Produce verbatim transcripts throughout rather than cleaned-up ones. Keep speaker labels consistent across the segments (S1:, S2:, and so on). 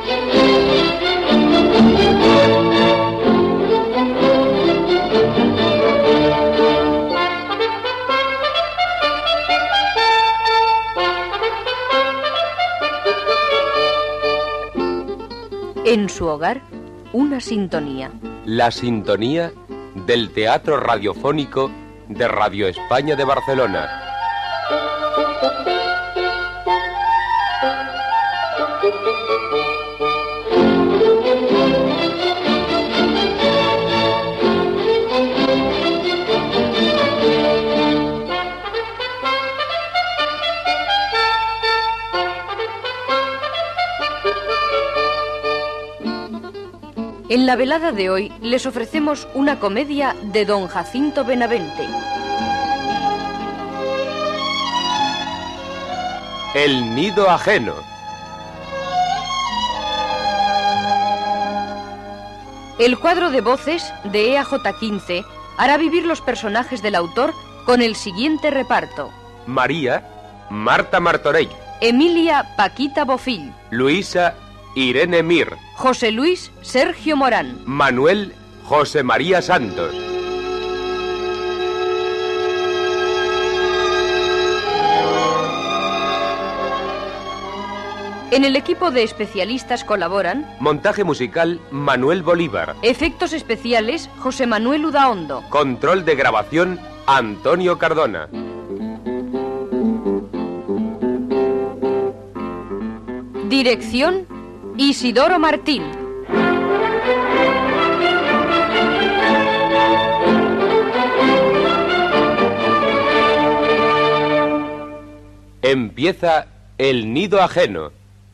S1: En su hogar, una sintonía.
S2: La sintonía del Teatro Radiofónico de Radio España de Barcelona.
S1: En la velada de hoy les ofrecemos una comedia de don Jacinto Benavente.
S2: El nido ajeno.
S1: El cuadro de voces de E A J quince hará vivir los personajes del autor con el siguiente reparto:
S2: María, Marta Martorell.
S1: Emilia, Paquita Bofill.
S2: Luisa, Irene Mir.
S1: José Luis, Sergio Morán.
S2: Manuel, José María Santos.
S1: En el equipo de especialistas colaboran:
S2: montaje musical, Manuel Bolívar.
S1: Efectos especiales, José Manuel Udaondo.
S2: Control de grabación, Antonio Cardona.
S1: Dirección, Isidoro Martín.
S2: Empieza El nido ajeno.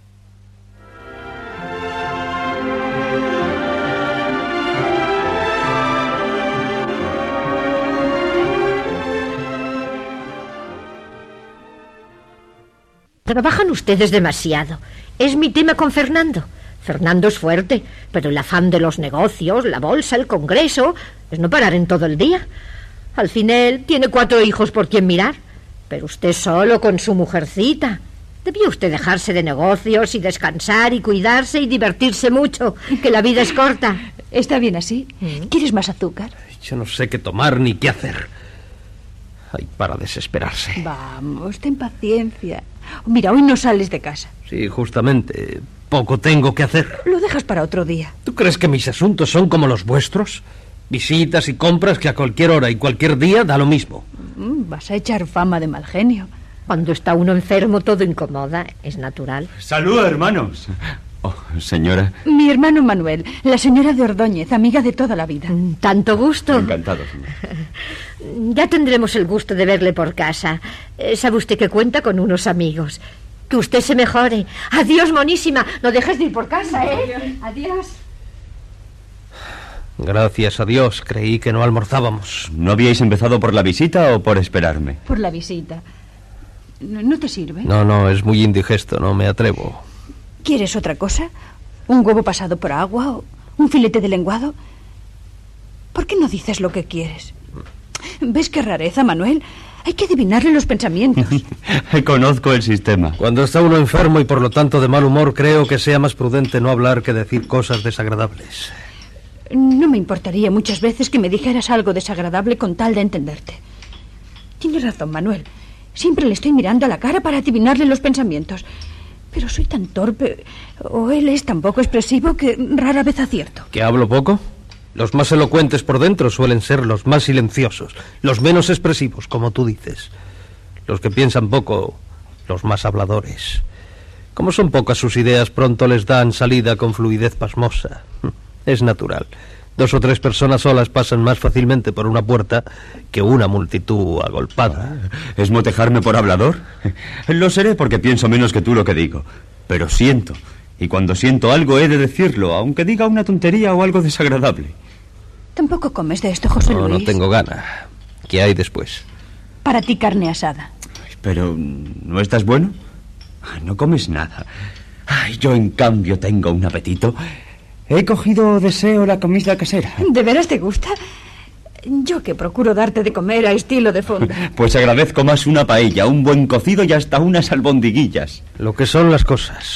S3: Trabajan ustedes demasiado. Es mi tema con Fernando. Fernando es fuerte, pero el afán de los negocios, la bolsa, el congreso, es no parar en todo el día. Al fin él tiene cuatro hijos por quien mirar, pero usted solo con su mujercita. Debió usted dejarse de negocios y descansar y cuidarse y divertirse mucho, que la vida es corta.
S4: Está bien así. ¿Quieres más azúcar?
S5: Yo no sé qué tomar ni qué hacer. Ay, para desesperarse.
S4: Vamos, ten paciencia. Mira, hoy no sales de casa.
S5: Sí, justamente. Poco tengo que hacer.
S4: Lo dejas para otro día.
S5: ¿Tú crees que mis asuntos son como los vuestros? Visitas y compras que a cualquier hora y cualquier día da lo mismo.
S4: Mm, vas a echar fama de mal genio.
S3: Cuando está uno enfermo todo incomoda, es natural.
S6: ¡Salud, hermanos! Oh, señora.
S4: Mi hermano Manuel, la señora de Ordóñez, amiga de toda la vida.
S3: Tanto gusto.
S6: Encantado, señor.
S3: Ya tendremos el gusto de verle por casa. Eh, sabe usted que cuenta con unos amigos. Que usted se mejore. Adiós, monísima. No dejes de ir por casa, ¿eh? Adiós.
S5: Gracias a Dios, creí que no almorzábamos.
S6: ¿No habíais empezado por la visita o por esperarme?
S4: Por la visita. ¿No, no te sirve?
S5: No, no, es muy indigesto, no me atrevo.
S4: ¿Quieres otra cosa? ¿Un huevo pasado por agua o un filete de lenguado? ¿Por qué no dices lo que quieres? ¿Ves qué rareza, Manuel? Hay que adivinarle los pensamientos.
S6: Conozco el sistema.
S5: Cuando está uno enfermo y por lo tanto de mal humor, creo que sea más prudente no hablar que decir cosas desagradables.
S4: No me importaría muchas veces que me dijeras algo desagradable con tal de entenderte. Tienes razón, Manuel. Siempre le estoy mirando a la cara para adivinarle los pensamientos. Pero soy tan torpe, o él es tan poco expresivo, que rara vez acierto.
S5: ¿Que hablo poco? Los más elocuentes por dentro suelen ser los más silenciosos, los menos expresivos, como tú dices. Los que piensan poco, los más habladores. Como son pocas sus ideas, pronto les dan salida con fluidez pasmosa. Es natural. Dos o tres personas solas pasan más fácilmente por una puerta que una multitud agolpada.
S6: ¿Es motejarme por hablador? Lo seré porque pienso menos que tú lo que digo. Pero siento. Y cuando siento algo he de decirlo, aunque diga una tontería o algo desagradable.
S4: ¿Tampoco comes de esto, José
S5: No,
S4: Luis?
S5: no tengo gana. ¿Qué hay después?
S4: Para ti carne asada.
S6: Pero, ¿no estás bueno? No comes nada. Ay, yo en cambio tengo un apetito. He cogido deseo la comida casera.
S4: ¿De veras te gusta? Yo que procuro darte de comer a estilo de fonda.
S6: Pues agradezco más una paella, un buen cocido y hasta unas albondiguillas.
S5: Lo que son las cosas.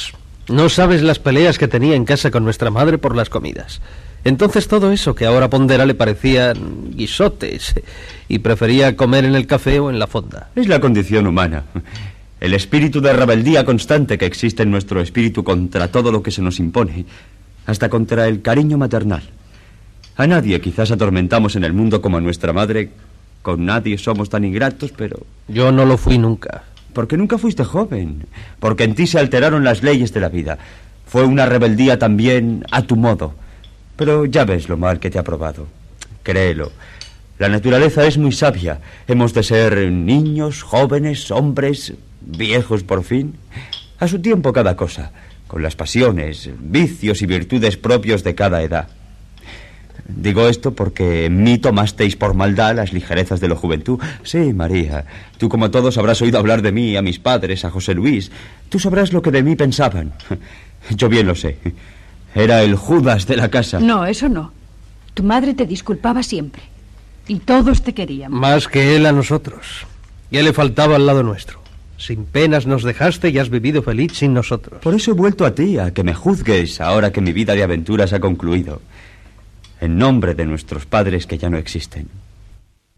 S5: No sabes las peleas que tenía en casa con nuestra madre por las comidas. Entonces todo eso que ahora pondera le parecían guisotes y prefería comer en el café o en la fonda.
S6: Es la condición humana. El espíritu de rebeldía constante que existe en nuestro espíritu contra todo lo que se nos impone, hasta contra el cariño maternal. A nadie quizás atormentamos en el mundo como a nuestra madre. Con nadie somos tan ingratos, pero...
S5: Yo no lo fui nunca.
S6: Porque nunca fuiste joven. Porque en ti se alteraron las leyes de la vida. Fue una rebeldía también a tu modo. Pero ya ves lo mal que te ha probado. Créelo. La naturaleza es muy sabia. Hemos de ser niños, jóvenes, hombres, viejos por fin. A su tiempo cada cosa, con las pasiones, vicios y virtudes propios de cada edad. Digo esto porque en mí tomasteis por maldad las ligerezas de la juventud. Sí, María, tú como todos habrás oído hablar de mí a mis padres, a José Luis. Tú sabrás lo que de mí pensaban. Yo bien lo sé. Era el Judas de la casa.
S4: No, eso no. Tu madre te disculpaba siempre. Y todos te queríamos.
S5: Más que él a nosotros. Ya le faltaba al lado nuestro. Sin penas nos dejaste y has vivido feliz sin nosotros.
S6: Por eso he vuelto a ti, a que me juzgues ahora que mi vida de aventuras ha concluido. En nombre de nuestros padres que ya no existen.